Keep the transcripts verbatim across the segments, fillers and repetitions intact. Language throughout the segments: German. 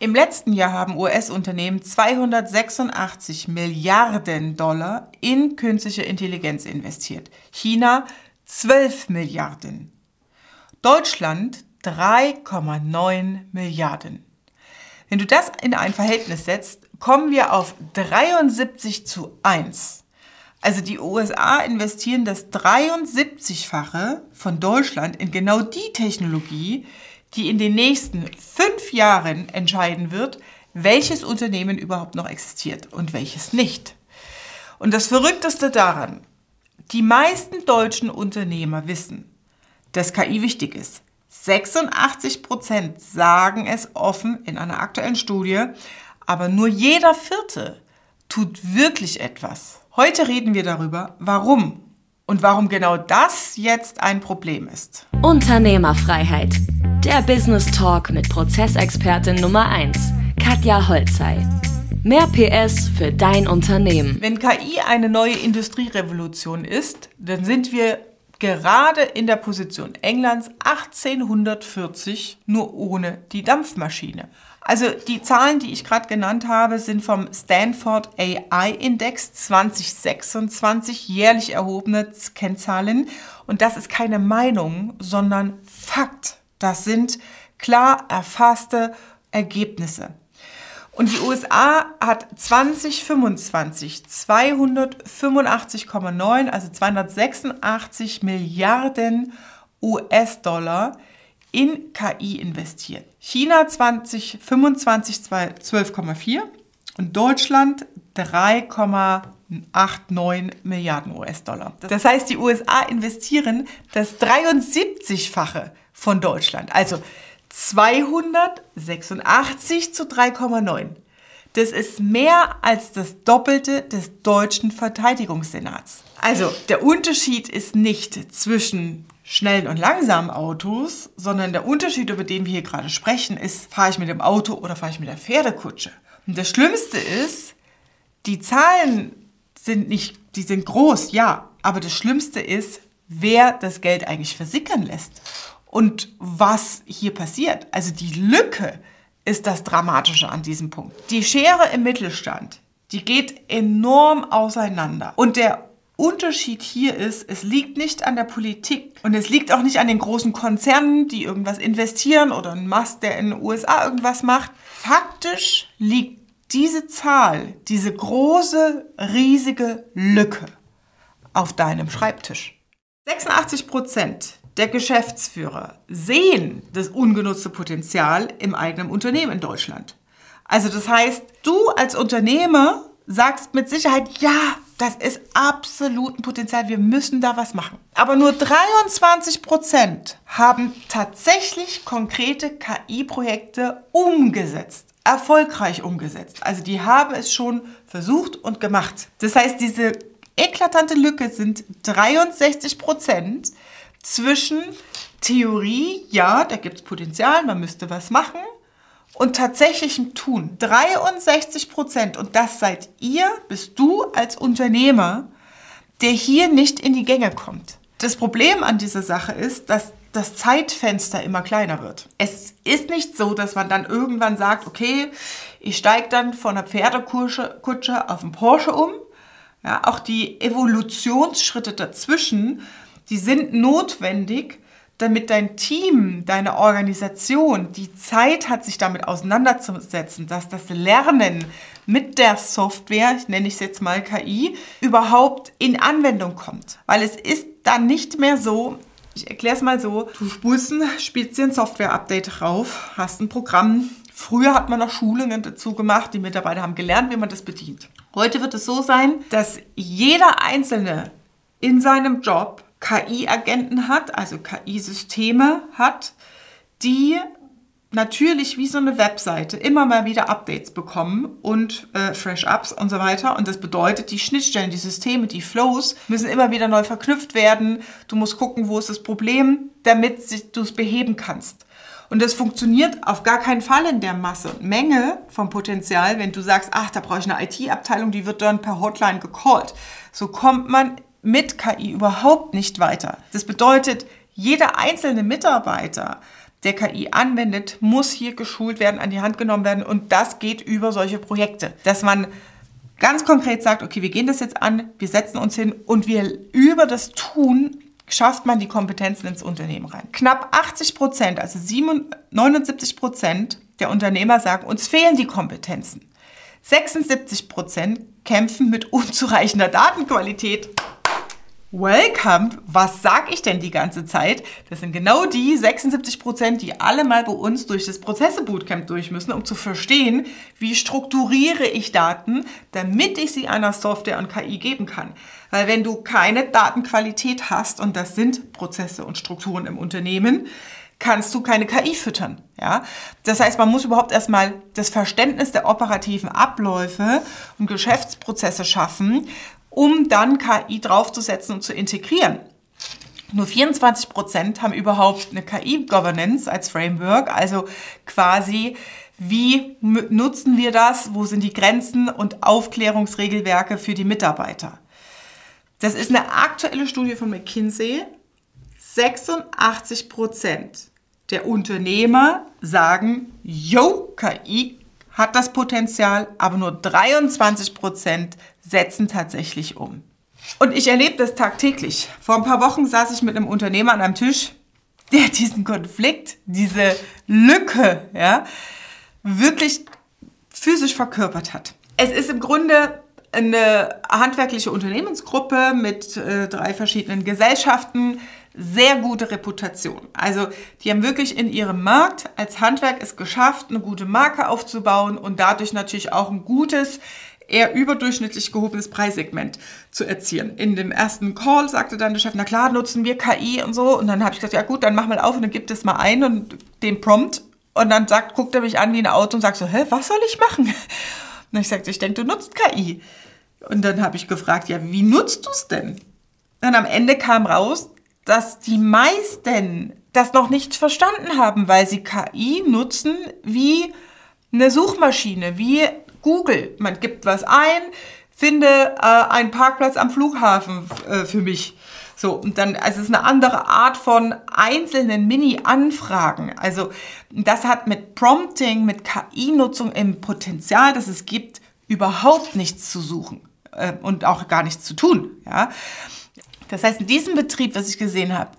Im letzten Jahr haben U S-Unternehmen zweihundertsechsundachtzig Milliarden Dollar in künstliche Intelligenz investiert. China zwölf Milliarden. Deutschland drei Komma neun Milliarden. Wenn du das in ein Verhältnis setzt, kommen wir auf dreiundsiebzig zu eins. Also die U S A investieren das dreiundsiebzigfache von Deutschland in genau die Technologie, die in den nächsten fünf Jahren entscheiden wird, welches Unternehmen überhaupt noch existiert und welches nicht. Und das Verrückteste daran, die meisten deutschen Unternehmer wissen, dass K I wichtig ist. sechsundachtzig Prozent sagen es offen in einer aktuellen Studie, aber nur jeder Vierte tut wirklich etwas. Heute reden wir darüber, warum und warum genau das jetzt ein Problem ist. Unternehmerfreiheit. Der Business Talk mit Prozessexpertin Nummer eins, Katja Holzei. Mehr P S für dein Unternehmen. Wenn K I eine neue Industrierevolution ist, dann sind wir gerade in der Position Englands achtzehnhundertvierzig, nur ohne die Dampfmaschine. Also die Zahlen, die ich gerade genannt habe, sind vom Stanford A I-Index zwanzig sechsundzwanzig, jährlich erhobene Kennzahlen. Und das ist keine Meinung, sondern Fakt. Das sind klar erfasste Ergebnisse. Und die U S A hat zwanzig fünfundzwanzig zweihundertfünfundachtzig Komma neun, also zweihundertsechsundachtzig Milliarden U S-Dollar in K I investiert. China zwanzig fünfundzwanzig zwölf Komma vier und Deutschland drei Komma neunundachtzig Milliarden U S-Dollar. Das heißt, die U S A investieren das dreiundsiebzigfache von Deutschland, also zweihundertsechsundachtzig zu drei Komma neun. Das ist mehr als das Doppelte des deutschen Verteidigungssenats. Also der Unterschied ist nicht zwischen schnellen und langsamen Autos, sondern der Unterschied, über den wir hier gerade sprechen, ist, fahre ich mit dem Auto oder fahre ich mit der Pferdekutsche. Und das Schlimmste ist, die Zahlen sind nicht, die sind groß, ja, aber das Schlimmste ist, wer das Geld eigentlich versickern lässt und was hier passiert. Also die Lücke ist das Dramatische an diesem Punkt. Die Schere im Mittelstand, die geht enorm auseinander. Und der Unterschied hier ist, es liegt nicht an der Politik und es liegt auch nicht an den großen Konzernen, die irgendwas investieren oder ein Musk, der in den U S A irgendwas macht. Faktisch liegt diese Zahl, diese große, riesige Lücke auf deinem Schreibtisch. sechsundachtzig Prozent der Geschäftsführer sehen das ungenutzte Potenzial im eigenen Unternehmen in Deutschland. Also das heißt, du als Unternehmer sagst mit Sicherheit, ja, das ist absolut ein Potenzial, wir müssen da was machen. Aber nur dreiundzwanzig Prozent haben tatsächlich konkrete K I-Projekte umgesetzt, erfolgreich umgesetzt. Also die haben es schon versucht und gemacht. Das heißt, diese eklatante Lücke sind dreiundsechzig Prozent zwischen Theorie, ja, da gibt es Potenzial, man müsste was machen, und tatsächlichem Tun. dreiundsechzig Prozent. Und das seid ihr, bist du als Unternehmer, der hier nicht in die Gänge kommt. Das Problem an dieser Sache ist, dass das Zeitfenster immer kleiner wird. Es ist nicht so, dass man dann irgendwann sagt, okay, ich steige dann von einer Pferdekutsche Kutsche auf einen Porsche um. Ja, auch die Evolutionsschritte dazwischen, die sind notwendig, damit dein Team, deine Organisation die Zeit hat, sich damit auseinanderzusetzen, dass das Lernen mit der Software, ich nenne es jetzt mal K I, überhaupt in Anwendung kommt. Weil es ist dann nicht mehr so, ich erkläre es mal so, du spulst ein, spielst dir ein Software-Update drauf, hast ein Programm. Früher hat man noch Schulungen dazu gemacht, die Mitarbeiter haben gelernt, wie man das bedient. Heute wird es so sein, dass jeder Einzelne in seinem Job K I-Agenten hat, also K I-Systeme hat, die natürlich wie so eine Webseite immer mal wieder Updates bekommen und äh, Fresh-Ups und so weiter. Und das bedeutet, die Schnittstellen, die Systeme, die Flows müssen immer wieder neu verknüpft werden. Du musst gucken, wo ist das Problem, damit du es beheben kannst. Und das funktioniert auf gar keinen Fall in der Masse und Menge vom Potenzial, wenn du sagst, ach, da brauche ich eine I T-Abteilung, die wird dann per Hotline gecallt. So kommt man mit K I überhaupt nicht weiter. Das bedeutet, jeder einzelne Mitarbeiter, der K I anwendet, muss hier geschult werden, an die Hand genommen werden und das geht über solche Projekte, dass man ganz konkret sagt, okay, wir gehen das jetzt an, wir setzen uns hin und wir über das Tun schafft man die Kompetenzen ins Unternehmen rein. Knapp achtzig Prozent, also neunundsiebzig Prozent der Unternehmer sagen, uns fehlen die Kompetenzen. sechsundsiebzig Prozent kämpfen mit unzureichender Datenqualität. Welcome! Was sag ich denn die ganze Zeit? Das sind genau die sechsundsiebzig Prozent, die alle mal bei uns durch das Prozesse-Bootcamp durch müssen, um zu verstehen, wie strukturiere ich Daten, damit ich sie einer Software und K I geben kann. Weil wenn du keine Datenqualität hast, und das sind Prozesse und Strukturen im Unternehmen, kannst du keine K I füttern. Ja? Das heißt, man muss überhaupt erstmal das Verständnis der operativen Abläufe und Geschäftsprozesse schaffen, um dann K I draufzusetzen und zu integrieren. Nur vierundzwanzig Prozent haben überhaupt eine K I-Governance als Framework, also quasi, wie nutzen wir das, wo sind die Grenzen und Aufklärungsregelwerke für die Mitarbeiter. Das ist eine aktuelle Studie von McKinsey. sechsundachtzig Prozent der Unternehmer sagen, yo, K I hat das Potenzial, aber nur dreiundzwanzig Prozent setzen tatsächlich um. Und ich erlebe das tagtäglich. Vor ein paar Wochen saß ich mit einem Unternehmer an einem Tisch, der diesen Konflikt, diese Lücke, ja, wirklich physisch verkörpert hat. Es ist im Grunde eine handwerkliche Unternehmensgruppe mit äh, drei verschiedenen Gesellschaften, sehr gute Reputation. Also die haben wirklich in ihrem Markt als Handwerk es geschafft, eine gute Marke aufzubauen und dadurch natürlich auch ein gutes, eher überdurchschnittlich gehobenes Preissegment zu erzielen. In dem ersten Call sagte dann der Chef, na klar, nutzen wir K I und so. Und dann habe ich gesagt, ja gut, dann mach mal auf und dann gib das mal ein und den Prompt. Und dann sagt, guckt er mich an wie ein Auto und sagt so, hä, was soll ich machen? Und ich sagte, ich denke, du nutzt K I. Und dann habe ich gefragt, ja, wie nutzt du es denn? Und am Ende kam raus, dass die meisten das noch nicht verstanden haben, weil sie K I nutzen wie eine Suchmaschine, wie Google. Man gibt was ein, finde äh, einen Parkplatz am Flughafen äh, für mich. So, und dann, also es ist eine andere Art von einzelnen Mini-Anfragen. Also das hat mit Prompting, mit K I-Nutzung im Potenzial, das es gibt, überhaupt nichts zu suchen äh, und auch gar nichts zu tun. Ja? Das heißt, in diesem Betrieb, was ich gesehen habe,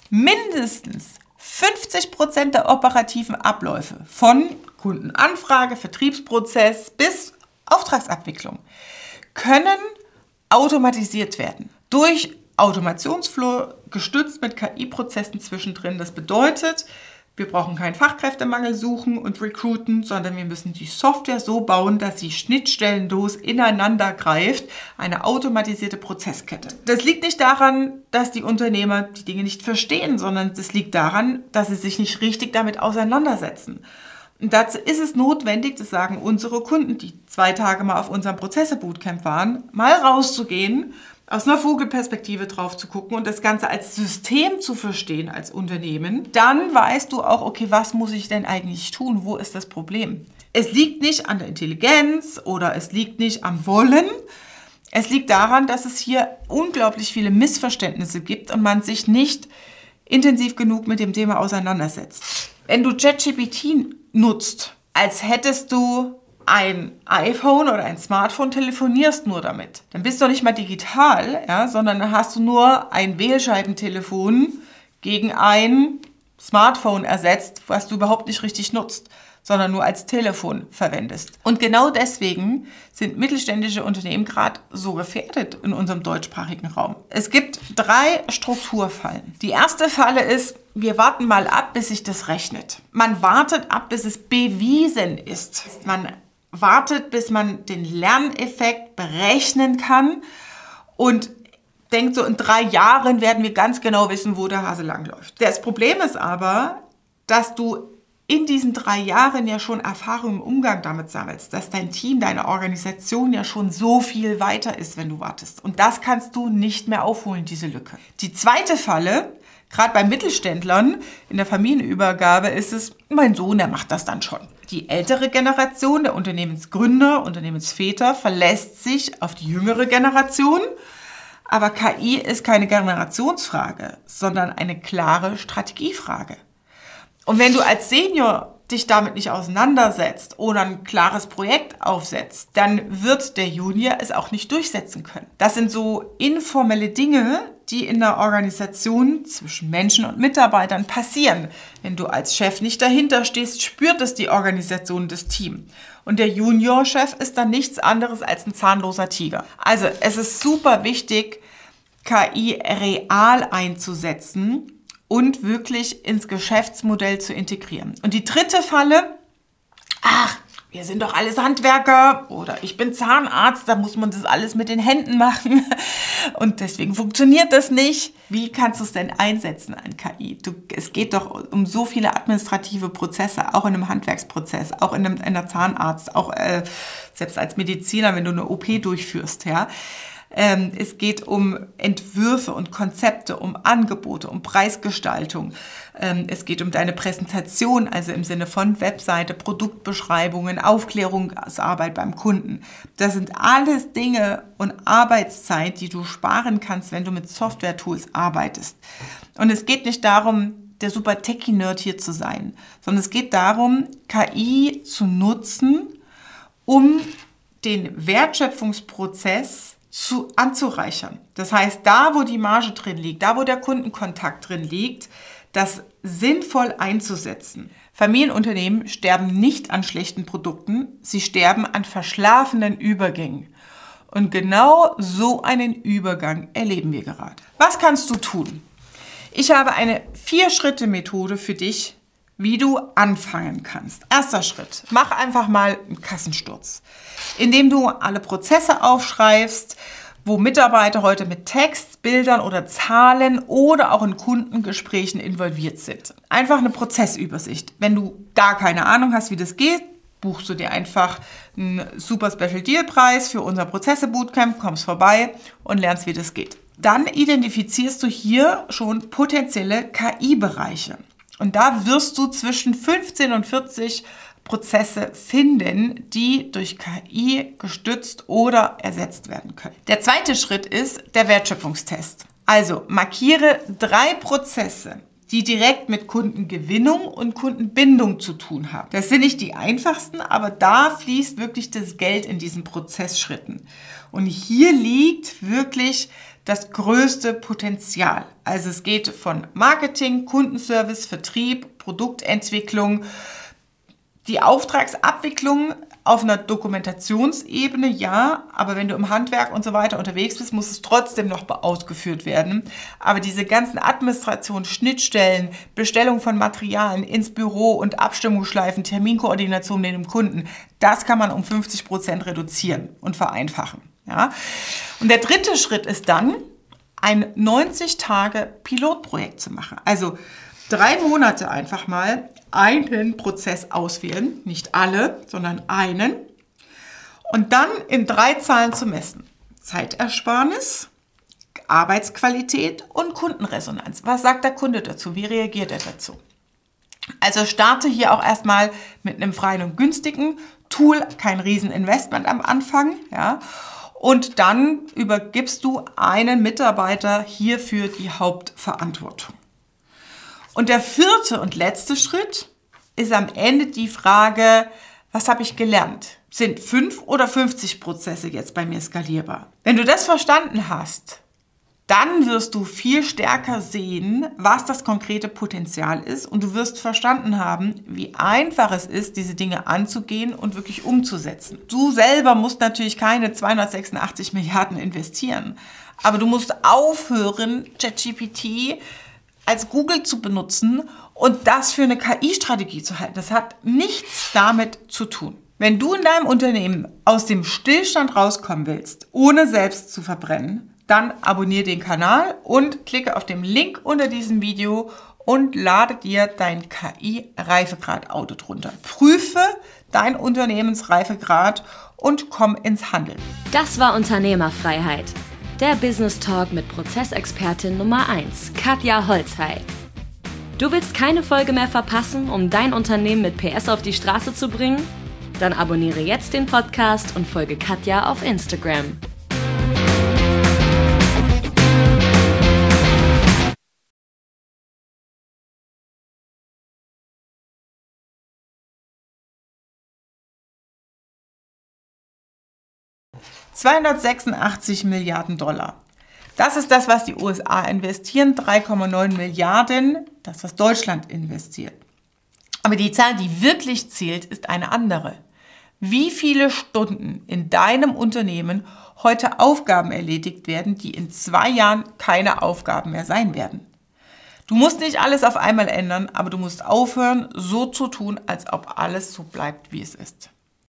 mindestens fünfzig Prozent der operativen Abläufe von Kundenanfrage, Vertriebsprozess bis Auftragsabwicklung können automatisiert werden. Durch Automationsflow gestützt mit K I-Prozessen zwischendrin. Das bedeutet, wir brauchen keinen Fachkräftemangel suchen und recruiten, sondern wir müssen die Software so bauen, dass sie schnittstellenlos ineinander greift. Eine automatisierte Prozesskette. Das liegt nicht daran, dass die Unternehmer die Dinge nicht verstehen, sondern das liegt daran, dass sie sich nicht richtig damit auseinandersetzen. Und dazu ist es notwendig, das sagen unsere Kunden, die zwei Tage mal auf unserem Prozesse-Bootcamp waren, mal rauszugehen, aus einer Vogelperspektive drauf zu gucken und das Ganze als System zu verstehen als Unternehmen. Dann weißt du auch, okay, was muss ich denn eigentlich tun? Wo ist das Problem? Es liegt nicht an der Intelligenz oder es liegt nicht am Wollen. Es liegt daran, dass es hier unglaublich viele Missverständnisse gibt und man sich nicht intensiv genug mit dem Thema auseinandersetzt. Wenn du ChatGPT nutzt, als hättest du ein iPhone oder ein Smartphone, telefonierst nur damit. Dann bist du nicht mal digital, ja, sondern dann hast du nur ein Wählscheibentelefon gegen ein Smartphone ersetzt, was du überhaupt nicht richtig nutzt, sondern nur als Telefon verwendest. Und genau deswegen sind mittelständische Unternehmen gerade so gefährdet in unserem deutschsprachigen Raum. Es gibt drei Strukturfallen. Die erste Falle ist, wir warten mal ab, bis sich das rechnet. Man wartet ab, bis es bewiesen ist. Man wartet, bis man den Lerneffekt berechnen kann und denkt so, in drei Jahren werden wir ganz genau wissen, wo der Hase langläuft. Das Problem ist aber, dass du in diesen drei Jahren ja schon Erfahrung im Umgang damit sammelst, dass dein Team, deine Organisation ja schon so viel weiter ist, wenn du wartest. Und das kannst du nicht mehr aufholen, diese Lücke. Die zweite Falle, gerade bei Mittelständlern in der Familienübergabe, ist es, mein Sohn, der macht das dann schon. Die ältere Generation, der Unternehmensgründer, Unternehmensväter, verlässt sich auf die jüngere Generation. Aber K I ist keine Generationsfrage, sondern eine klare Strategiefrage. Und wenn du als Senior dich damit nicht auseinandersetzt oder ein klares Projekt aufsetzt, dann wird der Junior es auch nicht durchsetzen können. Das sind so informelle Dinge, die in der Organisation zwischen Menschen und Mitarbeitern passieren. Wenn du als Chef nicht dahinter stehst, spürt es die Organisation, das Team. Und der Juniorchef ist dann nichts anderes als ein zahnloser Tiger. Also es ist super wichtig, K I real einzusetzen und wirklich ins Geschäftsmodell zu integrieren. Und die dritte Falle, ach, wir sind doch alles Handwerker oder ich bin Zahnarzt, da muss man das alles mit den Händen machen und deswegen funktioniert das nicht. Wie kannst du es denn einsetzen an K I? Du, es geht doch um so viele administrative Prozesse, auch in einem Handwerksprozess, auch in einem, in einer Zahnarzt, auch äh, selbst als Mediziner, wenn du eine O P durchführst, ja. Ähm, es geht um Entwürfe und Konzepte, um Angebote, um Preisgestaltung. Ähm, es geht um deine Präsentation, also im Sinne von Webseite, Produktbeschreibungen, Aufklärungsarbeit beim Kunden. Das sind alles Dinge und Arbeitszeit, die du sparen kannst, wenn du mit Software-Tools arbeitest. Und es geht nicht darum, der super Techie-Nerd hier zu sein, sondern es geht darum, K I zu nutzen, um den Wertschöpfungsprozess zu, anzureichern. Das heißt, da, wo die Marge drin liegt, da, wo der Kundenkontakt drin liegt, das sinnvoll einzusetzen. Familienunternehmen sterben nicht an schlechten Produkten, sie sterben an verschlafenen Übergängen. Und genau so einen Übergang erleben wir gerade. Was kannst du tun? Ich habe eine Vier-Schritte-Methode für dich, wie du anfangen kannst. Erster Schritt, mach einfach mal einen Kassensturz, indem du alle Prozesse aufschreibst, wo Mitarbeiter heute mit Text, Bildern oder Zahlen oder auch in Kundengesprächen involviert sind. Einfach eine Prozessübersicht. Wenn du gar keine Ahnung hast, wie das geht, buchst du dir einfach einen super Special Deal Preis für unser Prozesse Bootcamp, kommst vorbei und lernst, wie das geht. Dann identifizierst du hier schon potenzielle K I-Bereiche. Und da wirst du zwischen fünfzehn und vierzig Prozesse finden, die durch K I gestützt oder ersetzt werden können. Der zweite Schritt ist der Wertschöpfungstest. Also markiere drei Prozesse, die direkt mit Kundengewinnung und Kundenbindung zu tun haben. Das sind nicht die einfachsten, aber da fließt wirklich das Geld in diesen Prozessschritten. Und hier liegt wirklich das größte Potenzial. Also es geht von Marketing, Kundenservice, Vertrieb, Produktentwicklung, die Auftragsabwicklung auf einer Dokumentationsebene, ja, aber wenn du im Handwerk und so weiter unterwegs bist, muss es trotzdem noch ausgeführt werden. Aber diese ganzen Administration, Schnittstellen, Bestellung von Materialien ins Büro und Abstimmungsschleifen, Terminkoordination mit dem Kunden, das kann man um fünfzig Prozent reduzieren und vereinfachen. Ja? Und der dritte Schritt ist dann, ein neunzig Tage Pilotprojekt zu machen. Also drei Monate einfach mal einen Prozess auswählen, nicht alle, sondern einen. Und dann in drei Zahlen zu messen. Zeitersparnis, Arbeitsqualität und Kundenresonanz. Was sagt der Kunde dazu? Wie reagiert er dazu? Also starte hier auch erstmal mit einem freien und günstigen Tool, kein Rieseninvestment am Anfang, ja. Und dann übergibst du einen Mitarbeiter hierfür die Hauptverantwortung. Und der vierte und letzte Schritt ist am Ende die Frage, was habe ich gelernt? Sind fünf oder fünfzig Prozesse jetzt bei mir skalierbar? Wenn du das verstanden hast, dann wirst du viel stärker sehen, was das konkrete Potenzial ist und du wirst verstanden haben, wie einfach es ist, diese Dinge anzugehen und wirklich umzusetzen. Du selber musst natürlich keine zweihundertsechsundachtzig Milliarden investieren, aber du musst aufhören, ChatGPT als Google zu benutzen und das für eine K I-Strategie zu halten. Das hat nichts damit zu tun. Wenn du in deinem Unternehmen aus dem Stillstand rauskommen willst, ohne selbst zu verbrennen, dann abonniere den Kanal und klicke auf den Link unter diesem Video und lade dir dein K I-Reifegrad-Audit runter. Prüfe dein Unternehmensreifegrad und komm ins Handeln. Das war Unternehmerfreiheit. Der Business Talk mit Prozessexpertin Nummer eins, Katja Holzhey. Du willst keine Folge mehr verpassen, um dein Unternehmen mit P S auf die Straße zu bringen? Dann abonniere jetzt den Podcast und folge Katja auf Instagram. zweihundertsechsundachtzig Milliarden Dollar. Das ist das, was die U S A investieren, drei Komma neun Milliarden, das, was Deutschland investiert. Aber die Zahl, die wirklich zählt, ist eine andere. Wie viele Stunden in deinem Unternehmen heute Aufgaben erledigt werden, die in zwei Jahren keine Aufgaben mehr sein werden? Du musst nicht alles auf einmal ändern, aber du musst aufhören, so zu tun, als ob alles so bleibt, wie es ist.